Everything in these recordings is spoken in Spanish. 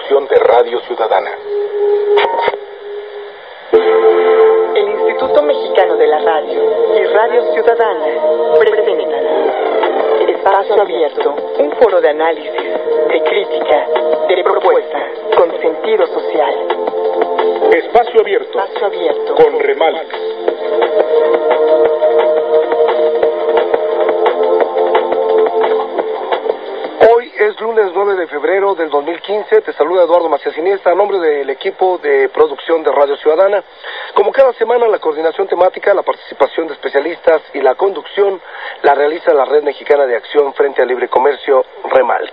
producción de Radio Ciudadana. El Instituto Mexicano de la Radio y Radio Ciudadana presentan Espacio Abierto, un foro de análisis, de crítica, de propuesta, con sentido social. Espacio Abierto, con Remalx. Hoy es lunes 9 de febrero del 2015, te saluda Eduardo Macías Iniesta a nombre del equipo de producción de Radio Ciudadana. Como cada semana, la coordinación temática, la participación de especialistas y la conducción la realiza la Red Mexicana de Acción Frente al Libre Comercio, Remalc.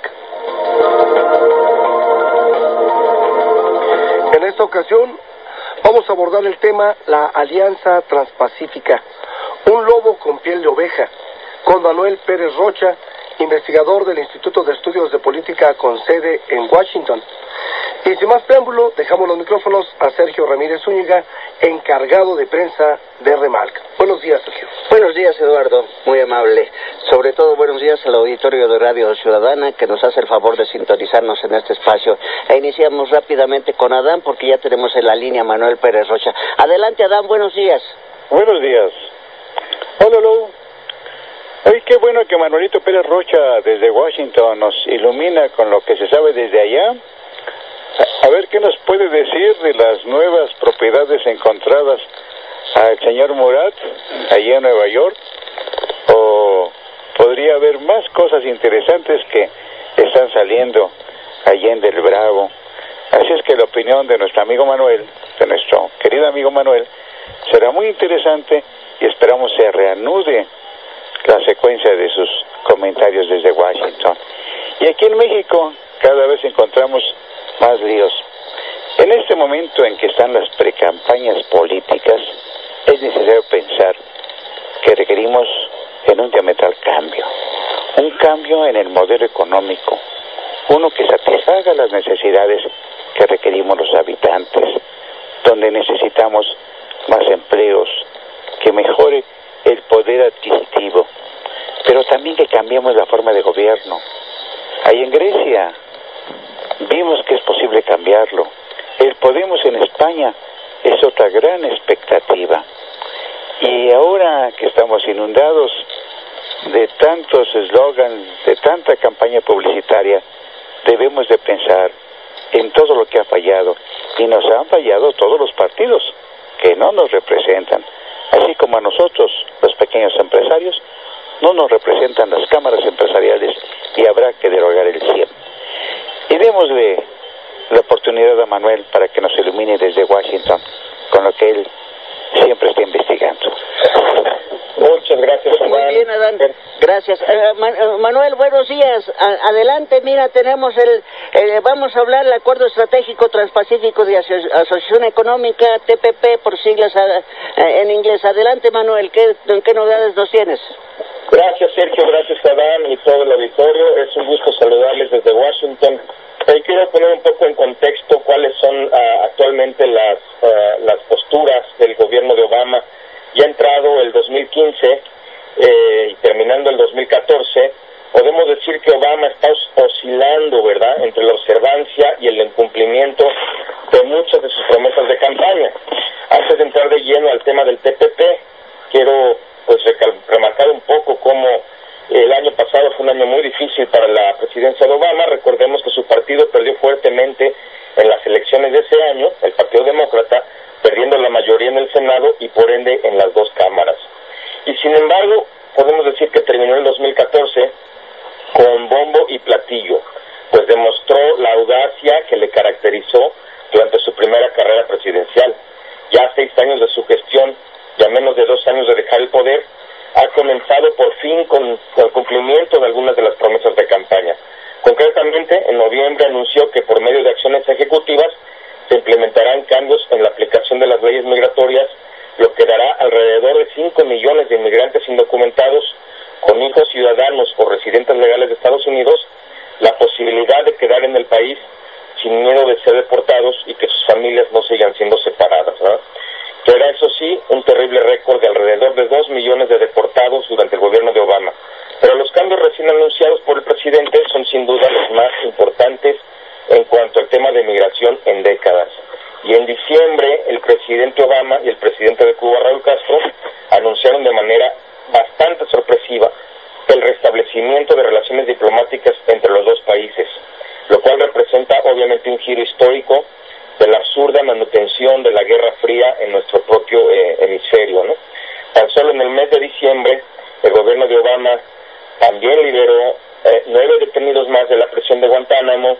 En esta ocasión vamos a abordar el tema la Alianza Transpacífica, un lobo con piel de oveja, con Manuel Pérez Rocha, investigador del Instituto de Estudios de Política con sede en Washington. Y sin más preámbulo, dejamos los micrófonos a Sergio Ramírez Zúñiga, encargado de prensa de Remalc. Buenos días, Sergio. Buenos días, Eduardo, muy amable. Sobre todo, buenos días al auditorio de Radio Ciudadana, que nos hace el favor de sintonizarnos en este espacio. E iniciamos rápidamente con Adán, porque ya tenemos en la línea a Manuel Pérez Rocha. Adelante, Adán, buenos días. Buenos días. Hola, Lou. Hoy qué bueno que Manuelito Pérez Rocha desde Washington nos ilumina con lo que se sabe desde allá. A ver qué nos puede decir de las nuevas propiedades encontradas al señor Murat allá en Nueva York. O podría haber más cosas interesantes que están saliendo allá en Del Bravo. Así es que la opinión de nuestro amigo Manuel, de nuestro querido amigo Manuel, será muy interesante y esperamos se reanude la secuencia de sus comentarios desde Washington. Y aquí en México cada vez encontramos más líos. En este momento en que están las precampañas políticas, es necesario pensar que requerimos en un diametral cambio. Un cambio en el modelo económico, uno que satisfaga las necesidades que requerimos los habitantes, donde necesitamos más empleos, que mejore el poder adquisitivo, pero también que cambiemos la forma de gobierno. Ahí en Grecia vimos que es posible cambiarlo. El Podemos en España es otra gran expectativa. Y ahora que estamos inundados de tantos eslogans, de tanta campaña publicitaria, debemos de pensar en todo lo que ha fallado. Y nos han fallado todos los partidos que no nos representan. Así como a nosotros, los pequeños empresarios, no nos representan las cámaras empresariales y habrá que derogar el CIEM. Y démosle la oportunidad a Manuel para que nos ilumine desde Washington con lo que él siempre está investigando. Muchas gracias, Adán. Muy bien, Adán. Gracias. Manuel, buenos días. Adelante, mira, tenemos vamos a hablar del Acuerdo Estratégico Transpacífico de Asociación Económica, TPP, por siglas en inglés. Adelante, Manuel, ¿qué novedades nos tienes? Gracias, Sergio, gracias, Adán y todo el auditorio. Es un gusto saludarles desde Washington. Quiero poner un poco en contexto cuáles son actualmente las posturas del gobierno de Obama. Ya entrado el 2015 y terminando el 2014, podemos decir que Obama está oscilando, ¿verdad?, entre la observancia y el incumplimiento de muchas de sus promesas de campaña. Antes de entrar de lleno al tema del TPP, quiero remarcar un poco cómo el año pasado fue un año muy difícil para la presidencia de Obama. Recordemos que su partido perdió fuertemente en las elecciones de ese año, el Partido Demócrata, perdiendo la mayoría en el Senado y por ende en las dos cámaras. Y sin embargo, podemos decir que terminó el 2014 con bombo y platillo, pues demostró la audacia que le caracterizó durante su primera carrera presidencial. Ya a 6 años de su gestión y a menos de 2 años de dejar el poder, ha comenzado por fin con el cumplimiento de algunas de las promesas de campaña. Concretamente, en noviembre anunció que por medio de acciones ejecutivas se implementarán cambios en la aplicación de las leyes migratorias, lo que dará alrededor de 5 millones de inmigrantes indocumentados con hijos ciudadanos o residentes legales de Estados Unidos la posibilidad de quedar en el país sin miedo de ser deportados y que sus familias no sigan siendo separadas, ¿verdad? Que era, eso sí, un terrible récord de alrededor de 2 millones de deportados durante el gobierno de Obama. Pero los cambios recién anunciados por el presidente son sin duda los más importantes en cuanto al tema de relación en décadas. Y en diciembre el presidente Obama y el presidente de Cuba, Raúl Castro, anunciaron de manera bastante sorpresiva el restablecimiento de relaciones diplomáticas entre los dos países, lo cual representa obviamente un giro histórico de la absurda manutención de la Guerra Fría en nuestro propio hemisferio, ¿no? Tan solo en el mes de diciembre, el gobierno de Obama también liberó 9 detenidos más de la prisión de Guantánamo.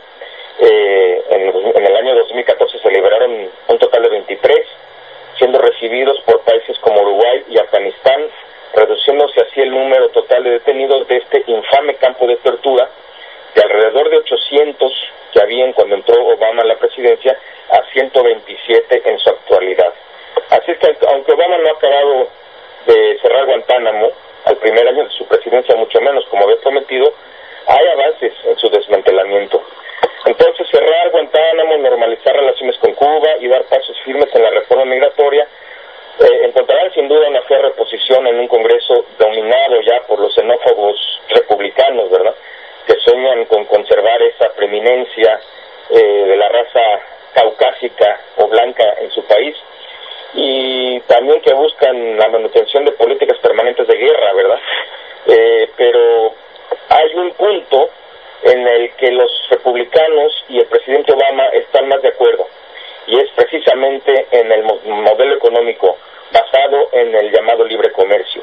En el año 2014 se liberaron un total de 23, siendo recibidos por países como Uruguay y Afganistán, reduciéndose así el número total de detenidos de este infame campo de tortura de alrededor de 800 que habían cuando entró Obama a la presidencia a 127 en su actualidad. Así es que aunque Obama no ha acabado de cerrar Guantánamo al primer año de su presidencia, mucho menos como había prometido, hay avances en su desmantelamiento. Entonces, cerrar Guantánamo, normalizar relaciones con Cuba y dar pasos firmes en la reforma migratoria encontrarán sin duda una férrea oposición en un Congreso dominado ya por los xenófobos republicanos, ¿verdad?, que sueñan con conservar esa preeminencia de la raza caucásica o blanca en su país, y también que buscan la manutención de políticas permanentes de guerra, ¿verdad? Pero hay un punto en el que los republicanos y el presidente Obama están más de acuerdo, y es precisamente en el modelo económico basado en el llamado libre comercio.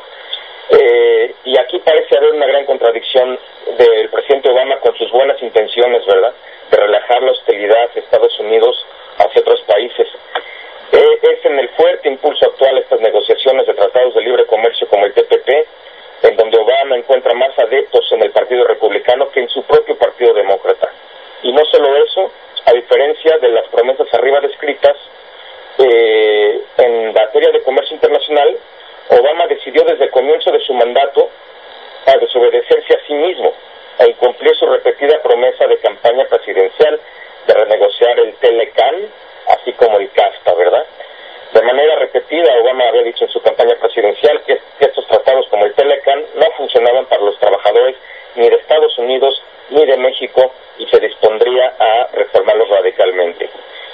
Y aquí parece haber una gran contradicción del presidente Obama con sus buenas intenciones, ¿verdad?, de relajar la hostilidad de Estados Unidos hacia otros países. Es en el fuerte impulso actual a estas negociaciones de tratados de libre comercio como el TPP, en donde Obama encuentra más adeptos en el Partido Republicano que en su propio Partido Demócrata. Y no solo eso, a diferencia de las promesas arriba descritas, en materia de comercio internacional, Obama decidió desde el comienzo de su mandato a desobedecerse a sí mismo e incumplir su repetida promesa de campaña presidencial de renegociar el TLCAN, así como el CAFTA, ¿verdad? De manera repetida, Obama había dicho en su campaña presidencial que estos tratados como el TLCAN no funcionaban para los trabajadores ni de Estados Unidos ni de México, y se dispondría a reformarlos radicalmente.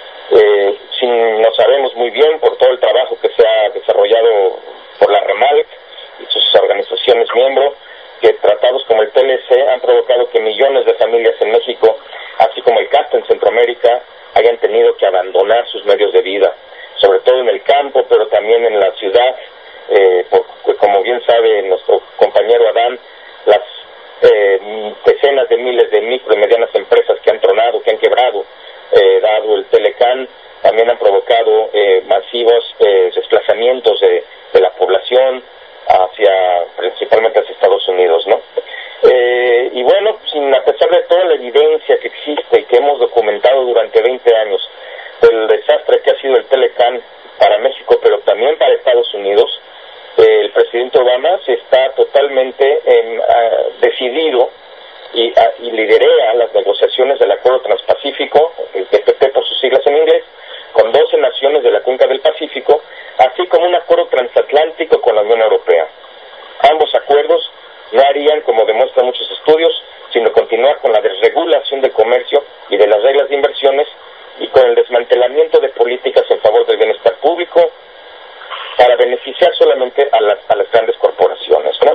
No sabemos muy bien, por todo el trabajo que se ha desarrollado por la REMALC y sus organizaciones miembros, que tratados como el TLC han provocado que millones de familias en México, así como el CAFTA en Centroamérica, hayan tenido que abandonar sus medios de vida, sobre todo en el campo, pero también en la ciudad. Como bien sabe nuestro compañero Adán, las decenas de miles de micro y medianas empresas que han tronado, que han quebrado, dado el TLCAN, también han provocado masivos desplazamientos de la población principalmente hacia Estados Unidos, ¿no? Y bueno, a pesar de toda la evidencia que existe y que hemos documentado durante 20 años del desastre que ha sido el TLCAN para México, pero también para Estados Unidos, el presidente Obama se está totalmente decidido y liderea las negociaciones del Acuerdo Transpacífico, el TPP por sus siglas en inglés, con 12 naciones de la Cuenca del Pacífico, así como un acuerdo transatlántico con la Unión Europea. Ambos acuerdos no harían, como demuestran muchos estudios, sino continuar con la desregulación del comercio y de las reglas de inversiones, y con el desmantelamiento de políticas en favor del bienestar público para beneficiar solamente a las grandes corporaciones, ¿no?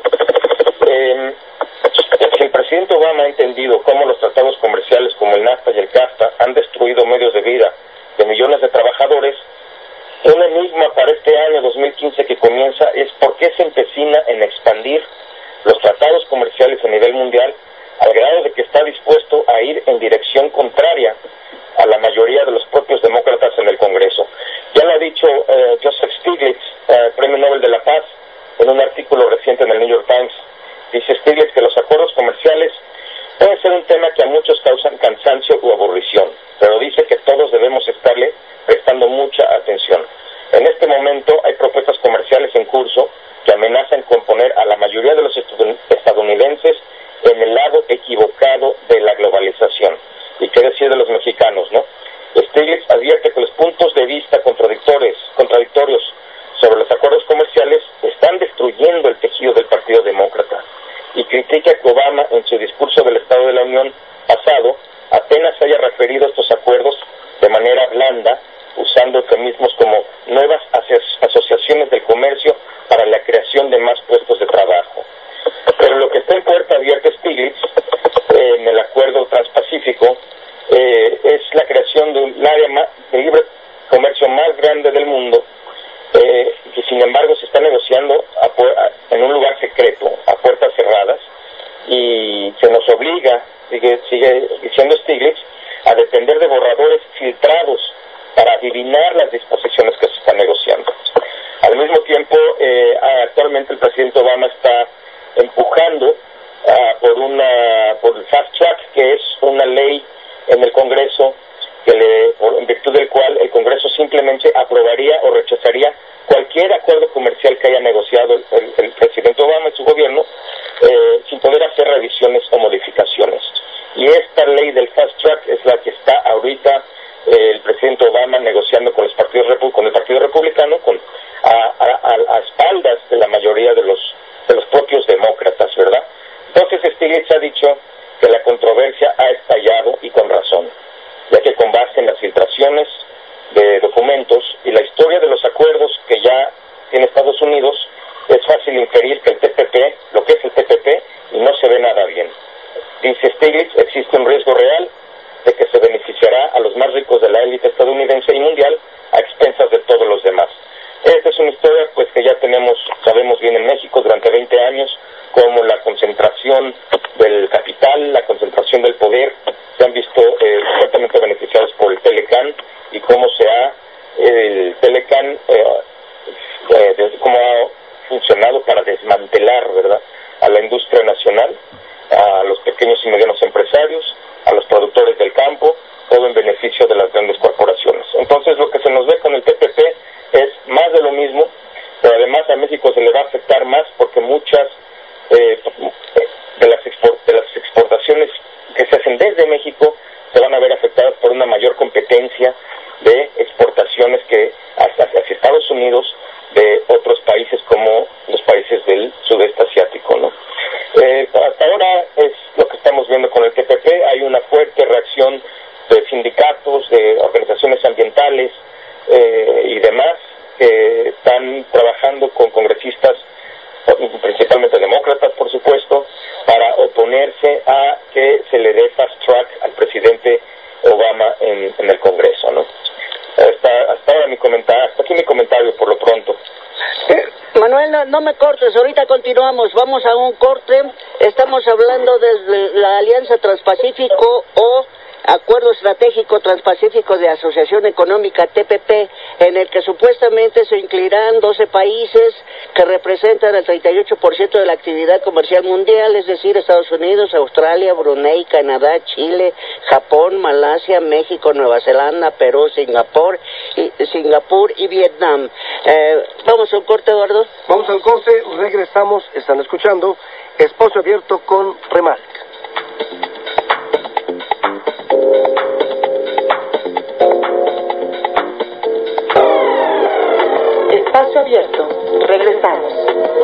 Si el presidente Obama ha entendido cómo los tratados comerciales como el NAFTA y el CAFTA han destruido medios de vida de millones de trabajadores, un enigma para este año 2015 que comienza es por qué se empecina en expandir los tratados comerciales a nivel mundial al grado de que está dispuesto a ir en dirección contraria a la mayoría de los propios demócratas en el Congreso. Ya lo ha dicho Joseph Stiglitz, Premio Nobel de la Paz, en un artículo reciente en el New York Times. Dice Stiglitz que los acuerdos comerciales pueden ser un tema que a muchos causan cansancio u aburrición, pero dice que todos debemos estarle prestando mucha atención. En este momento hay propuestas comerciales en curso que amenazan con poner a la mayoría de los estadounidenses en el lado equivocado de la globalización. ¿Y qué decir de los mexicanos, no? Stiglitz advierte que los puntos de vista contradictorios sobre los acuerdos comerciales están destruyendo el tejido del Partido Demócrata, y critica que Obama, en su discurso del Estado de la Unión pasado, apenas haya referido a estos acuerdos de manera blanda, usando eufemismos como nuevas asociaciones del comercio para la creación de más puestos de trabajo. Pero lo que está en puerta abierta Stiglitz en el acuerdo transpacífico es la creación de un área de libre comercio más grande del mundo, que sin embargo se está negociando en un lugar secreto, a puertas cerradas, y se nos obliga, sigue diciendo Stiglitz, a depender de borradores filtrados para adivinar las disposiciones que se están negociando. Al mismo tiempo, actualmente el presidente Obama está empujando por el Fast Track, que es una ley en el Congreso en virtud del cual el Congreso simplemente aprobaría o rechazaría cualquier acuerdo comercial que haya negociado el presidente Obama y su gobierno, sin poder hacer revisiones o modificaciones. Y esta ley del Fast Track es la que está ahorita el presidente Obama negociando con el Partido Republicano, a espaldas de la mayoría de los propios demócratas, ¿verdad? Entonces Stiglitz ha dicho que la controversia ha estallado, y con razón, ya que con base en las filtraciones de documentos y la historia de los acuerdos que ya tiene Estados Unidos, es fácil inferir que el TPP, lo que es el TPP, no se ve nada bien. Dice Stiglitz, existe un riesgo real de que se beneficiará a los más ricos de la élite estadounidense y mundial a expensas de todos los demás. Esta es una historia pues que ya sabemos bien en México durante 20 años, como la concentración del capital, la concentración del poder, se han visto fuertemente beneficiados por el Telecan, y cómo el Telecan cómo ha funcionado para desmantelar, ¿verdad?, a la industria nacional, a los pequeños y medianos empresarios, a los productores del campo, todo en beneficio de las grandes corporaciones. Entonces lo que se nos ve con el TPP es más de lo mismo, pero además a México se le va a afectar más porque muchas de las exportaciones que se hacen desde México se van a ver afectadas por una mayor competencia de exportaciones hacia Estados Unidos de otros países como los países del sudeste asiático, ¿no? Hasta ahora es lo que estamos viendo con el TPP. Hay una fuerte reacción de sindicatos, de organizaciones ambientales y demás, que están trabajando con congresistas, principalmente demócratas, por supuesto, para oponerse a que se le dé fast track al presidente Obama en el Congreso, ¿no? Hasta ahora hasta aquí mi comentario por lo pronto. Manuel, no me cortes, ahorita continuamos, vamos a un corte. Estamos hablando de la Alianza Transpacífico o Acuerdo Estratégico Transpacífico de Asociación Económica, TPP, en el que supuestamente se incluirán 12 países que representan el 38% de la actividad comercial mundial, es decir, Estados Unidos, Australia, Brunei, Canadá, Chile, Japón, Malasia, México, Nueva Zelanda, Perú, Singapur y Vietnam. Vamos a un corte, Eduardo. Vamos al corte, regresamos, están escuchando Espacio Abierto con Remark. Espacio Abierto, regresamos.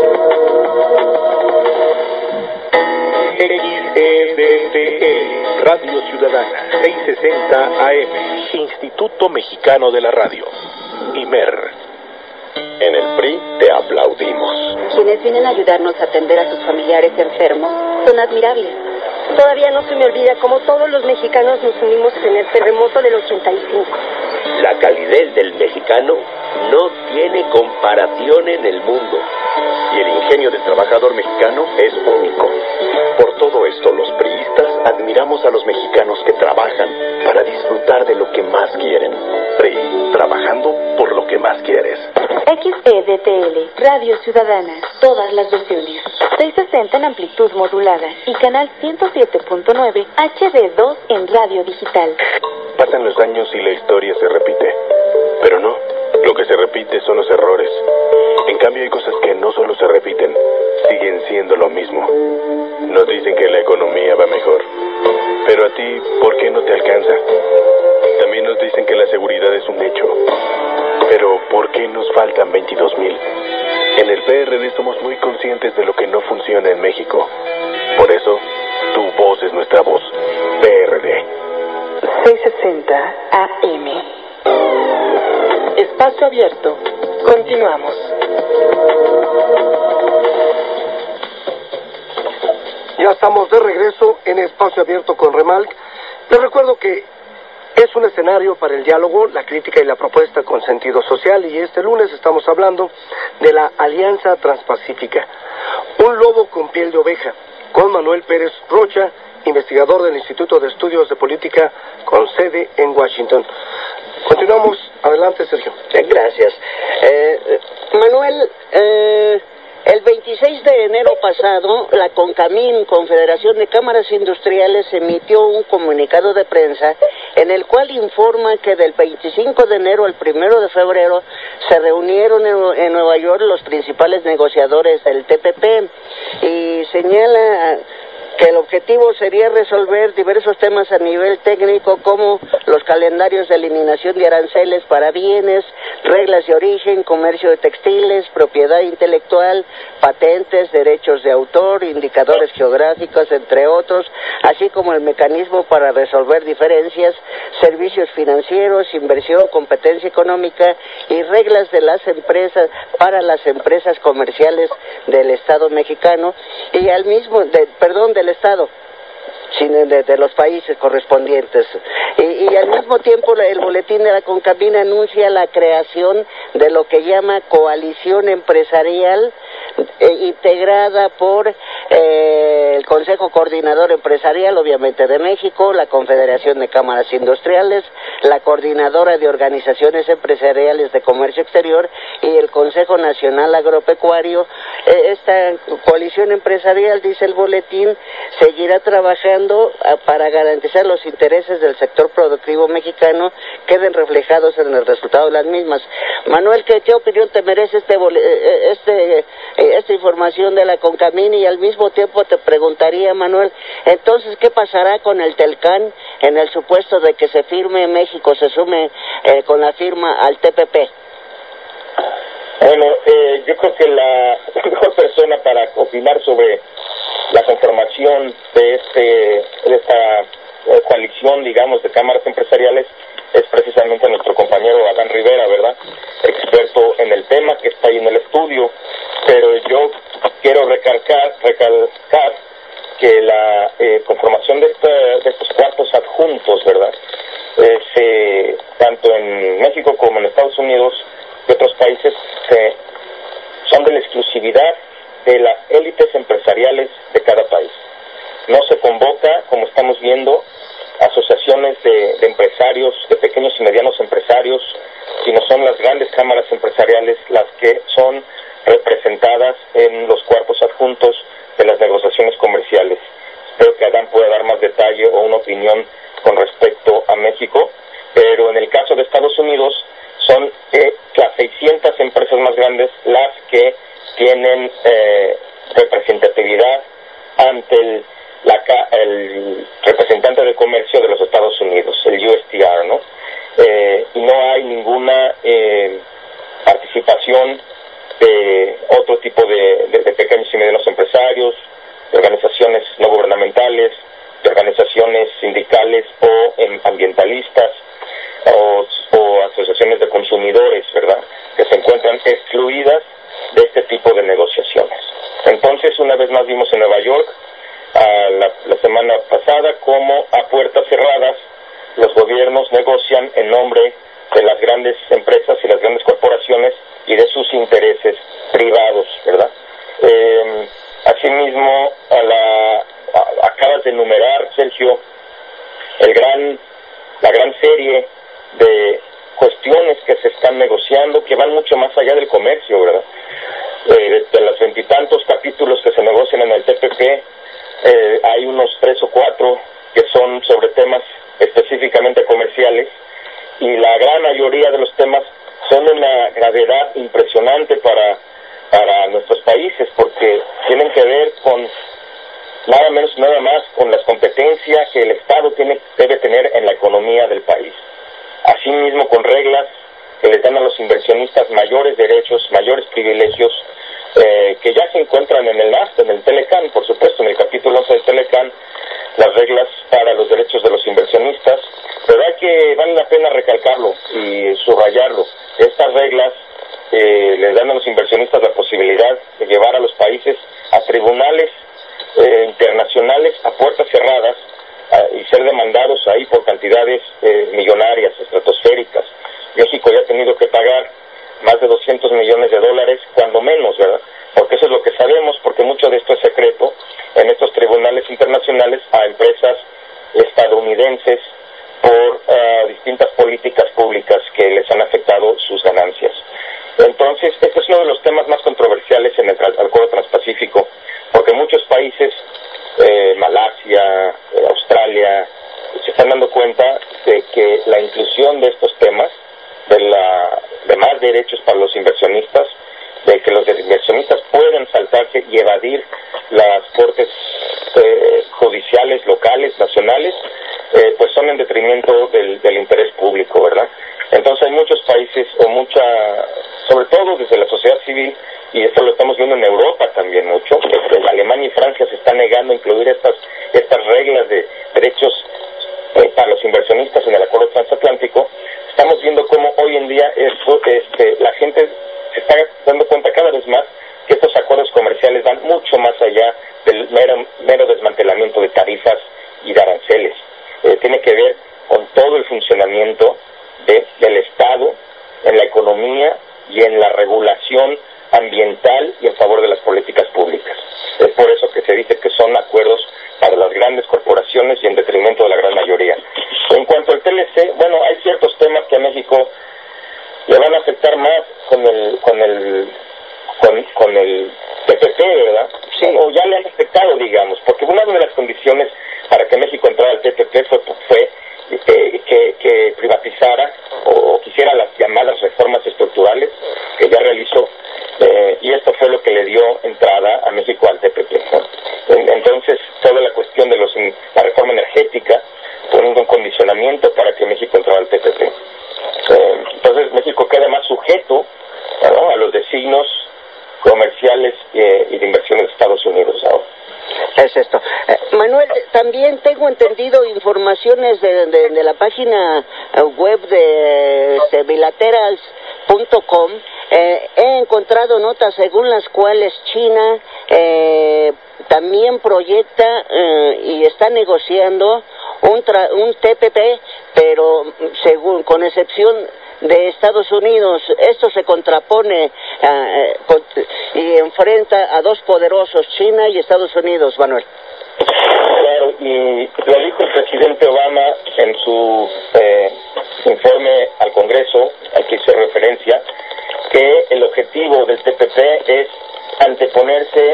XEDTL, Radio Ciudadana, 660 AM, Instituto Mexicano de la Radio, IMER. En el PRI te aplaudimos. Quienes vienen a ayudarnos a atender a sus familiares enfermos son admirables. Todavía no se me olvida cómo todos los mexicanos nos unimos en el terremoto del 85. La calidez del mexicano no tiene comparación en el mundo. Y el ingenio del trabajador mexicano es único. Por todo esto, los priistas admiramos a los mexicanos que trabajan para disfrutar de lo que más quieren. PRI, trabajando por lo que más quieres. XEDTL, Radio Ciudadana, todas las versiones. 660 en amplitud modulada y canal 107.9 HD2 en radio digital. Pasan los años y la historia se repite. Pero no, lo que se repite son los errores. En cambio hay cosas que no solo se repiten, siguen siendo lo mismo. Nos dicen que la economía va mejor. Pero a ti, ¿por qué no te alcanza? También nos dicen que la seguridad es un hecho. Pero, ¿por qué nos faltan 22,000? En el PRD somos muy conscientes de lo que no funciona en México. Por eso, tu voz es nuestra voz. PRD. 660 AM. Abierto. Continuamos. Ya estamos de regreso en Espacio Abierto con Remalc. Les recuerdo que es un escenario para el diálogo, la crítica y la propuesta con sentido social, y este lunes estamos hablando de la Alianza Transpacífica, un lobo con piel de oveja, con Manuel Pérez Rocha, investigador del Instituto de Estudios de Política con sede en Washington. Continuamos. Adelante, Sergio. Gracias. Manuel, el 26 de enero pasado, la CONCAMIN, Confederación de Cámaras Industriales, emitió un comunicado de prensa en el cual informa que del 25 de enero al 1 de febrero se reunieron en Nueva York los principales negociadores del TPP y señala que el objetivo sería resolver diversos temas a nivel técnico como los calendarios de eliminación de aranceles para bienes, reglas de origen, comercio de textiles, propiedad intelectual, patentes, derechos de autor, indicadores geográficos, entre otros, así como el mecanismo para resolver diferencias, servicios financieros, inversión, competencia económica y reglas de las empresas para las empresas comerciales del Estado mexicano y del Estado, sino de los países correspondientes. Y al mismo tiempo el boletín de la CONCAMIN anuncia la creación de lo que llama coalición empresarial integrada por el Consejo Coordinador Empresarial, obviamente de México, la Confederación de Cámaras Industriales, la Coordinadora de Organizaciones Empresariales de Comercio Exterior y el Consejo Nacional Agropecuario. Esta coalición empresarial, dice el boletín, seguirá trabajando para garantizar los intereses del sector productivo mexicano queden reflejados en el resultado de las mismas. Manuel, ¿qué opinión te merece esta información de la CONCAMIN? Y al mismo tiempo te preguntaría, Manuel, entonces, ¿qué pasará con el TELCAN en el supuesto de que se firme México, se sume con la firma al TPP? Bueno, yo creo que la mejor persona para opinar sobre la conformación de esta coalición, digamos, de cámaras empresariales es precisamente nuestro compañero Adán Rivera, ¿verdad? Experto en el tema, que está ahí en el estudio, pero yo quiero recalcar que la conformación de estos cuartos adjuntos, ¿verdad? Tanto en México como en Estados Unidos y otros países son de la exclusividad de las élites empresariales de cada país. No se convoca, como estamos viendo, asociaciones de empresarios, de pequeños y medianos empresarios, sino son las grandes cámaras empresariales las que son representadas en los cuerpos adjuntos de las negociaciones comerciales. Espero que Adán pueda dar más detalle o una opinión con respecto a México, pero en el caso de Estados Unidos son las 600 empresas más grandes las que tienen representatividad ante el representante de comercio de los Estados Unidos, el USTR, ¿no? Y no hay ninguna participación de otro tipo de pequeños y medianos empresarios, de organizaciones no gubernamentales, de organizaciones sindicales o ambientalistas o asociaciones de consumidores, ¿verdad?, que se encuentran excluidas de este tipo de negociaciones. Entonces, una vez más vimos en Nueva York la semana pasada cómo a puertas cerradas los gobiernos negocian en nombre de las grandes empresas y las grandes corporaciones y de sus intereses privados, ¿verdad? Asimismo, acabas de enumerar, Sergio, la gran serie de cuestiones que se están negociando que van mucho más allá del comercio, ¿verdad? De los 20 y tantos capítulos que se negocian en el TPP, hay unos 3 o 4 que son sobre temas específicamente comerciales, y la gran mayoría de los temas son de una gravedad impresionante para nuestros países, porque tienen que ver con nada más con las competencias que el Estado debe tener en la economía del país. Asimismo, con reglas que les dan a los inversionistas mayores derechos, mayores privilegios, que ya se encuentran en el NAFTA, en el TELCAN, por supuesto, en el capítulo 11 del TELCAN, las reglas para los derechos de los inversionistas, pero vale la pena recalcarlo y subrayarlo. Estas reglas tribunales internacionales a puertas cerradas y ser demandados ahí por cantidades millonarias, estratosféricas. México ya ha tenido que pagar más de $200 millones, cuando menos, ¿verdad? Porque eso es lo que sabemos, porque mucho de esto es secreto en estos tribunales internacionales a empresas estadounidenses por distintas políticas públicas que les han afectado sus ganancias. Entonces, este es uno de los temas más controversiales en el Acuerdo Transpacífico, porque muchos países, Malasia, Australia, se están dando cuenta de que la inclusión de estos temas, de más derechos para los inversionistas, de que los inversionistas pueden saltarse y evadir las cortes judiciales locales, nacionales, pues son en detrimento del interés público, ¿verdad? Entonces hay muchos países, sobre todo desde la sociedad civil, y esto lo estamos viendo en Europa también mucho, Alemania y Francia se están negando a incluir estas reglas de derechos para los inversionistas en el acuerdo transatlántico. Estamos viendo cómo hoy en día la gente se está dando cuenta cada vez más que estos acuerdos comerciales van mucho más allá del mero desmantelamiento de tarifas y de aranceles. Tiene que ver con todo el funcionamiento del Estado en la economía y en la regulación ambiental y en favor de las políticas públicas. Es por eso que se dice que son acuerdos para las grandes corporaciones y en detrimento de la gran mayoría. En cuanto al TLC, bueno, hay ciertos temas que a México le van a afectar más con el TPP, ¿verdad? Sí. O ya le han afectado, digamos, porque una de las condiciones para que México entrara al TPP fue que privatizara o quisiera las llamadas reformas estructurales que ya realizó, y esto fue lo que le dio entrada a México al TPP, ¿no? Entonces, toda la cuestión de la reforma energética fue un condicionamiento para que México entrara al TPP. Entonces, México queda más sujeto, ¿no?, a los designios comerciales y de inversión de Estados Unidos ahora. Es esto. Manuel, también tengo entendido informaciones de la página web de bilaterals.com. He encontrado notas según las cuales China también proyecta y está negociando un TPP, pero con excepción de Estados Unidos. Esto se contrapone y enfrenta a dos poderosos, China y Estados Unidos, Manuel. Claro, y lo dijo el presidente Obama en su informe al Congreso, al que hice referencia, que el objetivo del TPP es anteponerse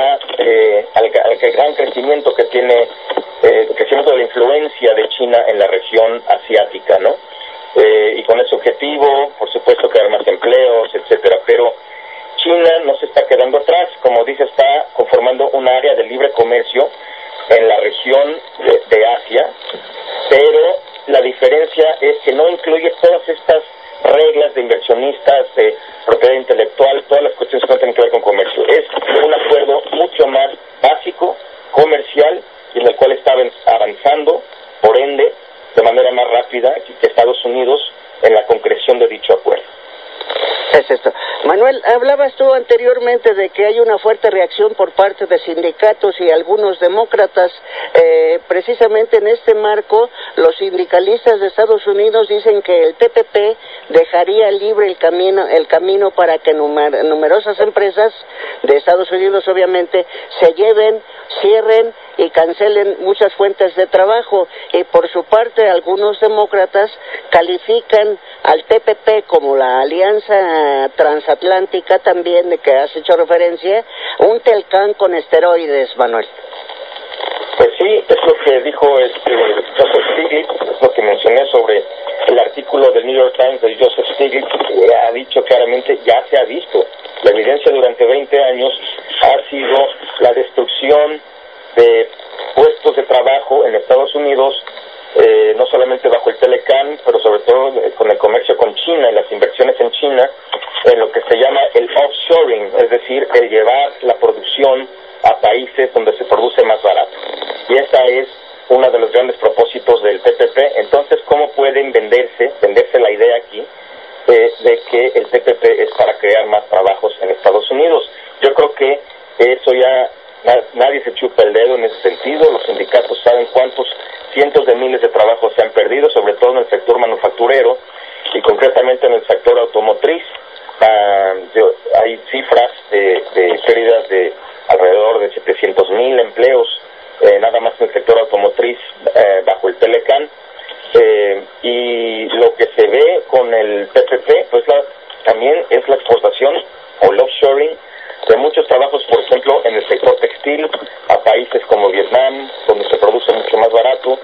al gran crecimiento que tiene, el crecimiento de la influencia de China en la región asiática, ¿no? Y con ese objetivo, por supuesto, crear más empleos, etcétera. Pero China no se está quedando atrás, como dice, está conformando un área de libre comercio en la región de Asia, pero la diferencia es que no incluye todas estas reglas de inversionistas, de propiedad intelectual, todas las cuestiones que no tienen que ver con comercio. Es un acuerdo mucho más básico, comercial, y en el cual está avanzando, por ende, de manera más rápida que Estados Unidos en la concreción de dicho acuerdo. Es esto. Manuel, hablabas tú anteriormente de que hay una fuerte reacción por parte de sindicatos y algunos demócratas. Precisamente en este marco, los sindicalistas de Estados Unidos dicen que el TPP dejaría libre el camino para que numerosas empresas de Estados Unidos, obviamente, cierren y cancelen muchas fuentes de trabajo. Y por su parte, algunos demócratas califican al TPP como la alianza transatlántica también, de que has hecho referencia, un Telcán con esteroides, Manuel. Pues sí, es lo que dijo Joseph Stiglitz, es lo que mencioné sobre el artículo del New York Times de Joseph Stiglitz, que ha dicho claramente, ya se ha visto, la evidencia durante 20 años ha sido la destrucción de puestos de trabajo en Estados Unidos, no solamente bajo el Telecán, pero sobre todo con el comercio con China y las inversiones en China, en lo que se llama el offshoring, es decir, el llevar la producción a países donde se produce más barato. Y esta es uno de los grandes propósitos del TPP. Entonces, ¿cómo pueden venderse la idea aquí de que el TPP es para crear más trabajos en Estados Unidos? Yo creo que eso ya nadie se chupa el dedo en ese sentido. Los sindicatos saben cuántos cientos de miles de trabajos se han perdido, sobre todo en el sector manufacturero y concretamente en el sector automotriz. Hay cifras de pérdidas de alrededor de 700,000 empleos nada más en el sector automotriz bajo el Telecán. Y lo que se ve con el PPP pues también es la exportación o el offshoring de muchos trabajos, por ejemplo, en el sector textil a países como Vietnam, donde se produce mucho más barato,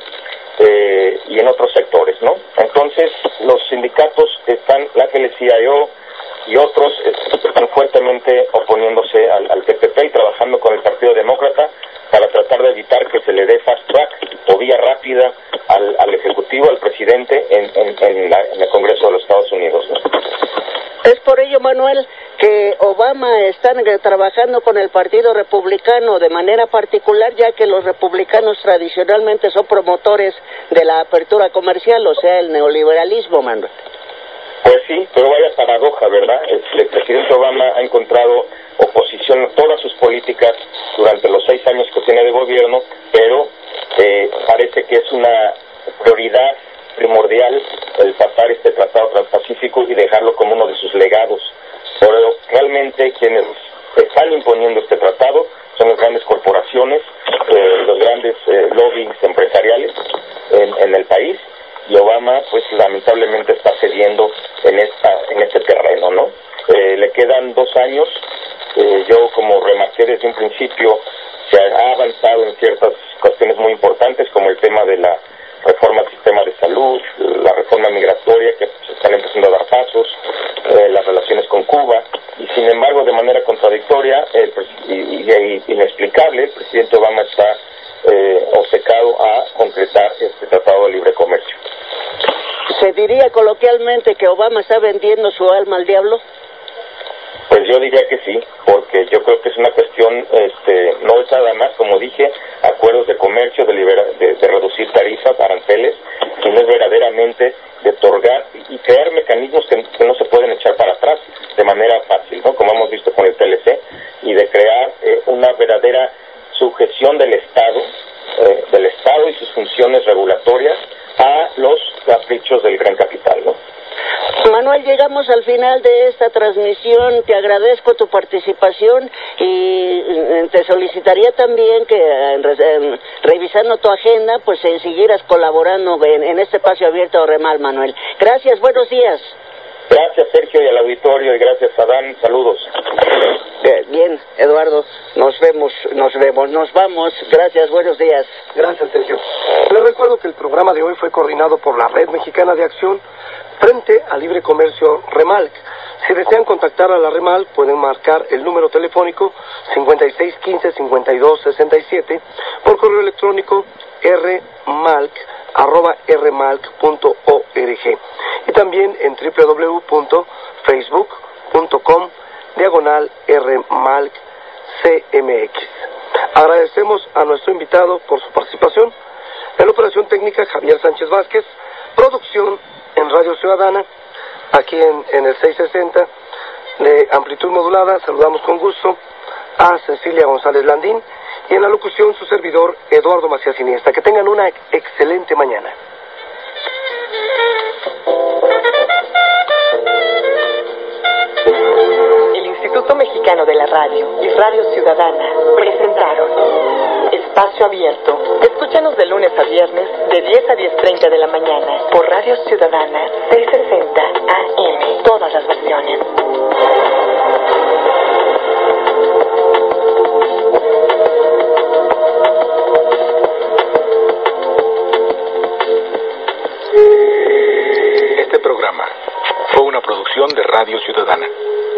y en otros sectores, ¿no? Entonces, los sindicatos están, la CLCIO y otros están fuertemente oponiéndose al PPP y trabajando con el Partido Demócrata para tratar de evitar que se le dé fast track o vía rápida al Ejecutivo, al presidente en el Congreso de los Estados Unidos, ¿no? Es por ello, Manuel, que Obama está trabajando con el Partido Republicano de manera particular, ya que los republicanos tradicionalmente son promotores de la apertura comercial, o sea, el neoliberalismo, Manuel. Pues sí, pero vaya paradoja, ¿verdad? El presidente Obama ha encontrado oposición a todas sus políticas durante los 6 años que tiene de gobierno, pero parece que es una prioridad primordial el pasar este tratado transpacífico y dejarlo como uno de sus legados. Pero realmente quienes están imponiendo este tratado son las grandes corporaciones, los grandes lobbies empresariales en el país, y Obama pues lamentablemente está cediendo en este terreno, ¿no? Le quedan 2 años. Yo, como remarqué desde un principio, se ha avanzado en ciertas cuestiones muy importantes, como el tema de la reforma al sistema de salud, la reforma migratoria, que se están empezando a dar pasos, las relaciones con Cuba, y sin embargo, de manera contradictoria y inexplicable, el presidente Obama está obcecado a concretar este tratado de libre comercio. ¿Se diría coloquialmente que Obama está vendiendo su alma al diablo? Pues yo diría que sí, porque yo creo que es una cuestión, no es nada más, como dije, acuerdos de comercio, de reducir tarifas, aranceles, sino es verdaderamente de otorgar y crear mecanismos que no se pueden echar para atrás de manera fácil, ¿no? Como hemos visto con el TLC, y de crear una verdadera sujeción del Estado y sus funciones regulatorias a los caprichos del gran capital, ¿no? Manuel, llegamos al final de esta transmisión. Te agradezco tu participación y te solicitaría también que revisando tu agenda, pues siguieras colaborando en este espacio abierto de Remal, Manuel. Gracias, buenos días. Gracias, Sergio, y al auditorio, y gracias, Adán. Saludos. Bien, Eduardo, nos vamos. Gracias, buenos días. Gracias, Sergio. Les recuerdo que el programa de hoy fue coordinado por la Red Mexicana de Acción frente al Libre Comercio Remalc. Si desean contactar a la Remalc, pueden marcar el número telefónico 5615-5267, por correo electrónico rmalc@rmalc.org, y también en www.facebook.com/rmalccmx. Agradecemos a nuestro invitado por su participación. En la operación técnica, Javier Sánchez Vázquez. Producción en Radio Ciudadana, aquí en el 660 de amplitud modulada. Saludamos con gusto a Cecilia González Landín, y en la locución su servidor Eduardo Macías Iniesta. Que tengan una excelente mañana. El Instituto Mexicano de la Radio y Radio Ciudadana presentaron Espacio Abierto. Escúchanos de lunes a viernes de 10 a 10:30 de la mañana por Radio Ciudadana 660 AM. Todas las versiones. Este programa fue una producción de Radio Ciudadana.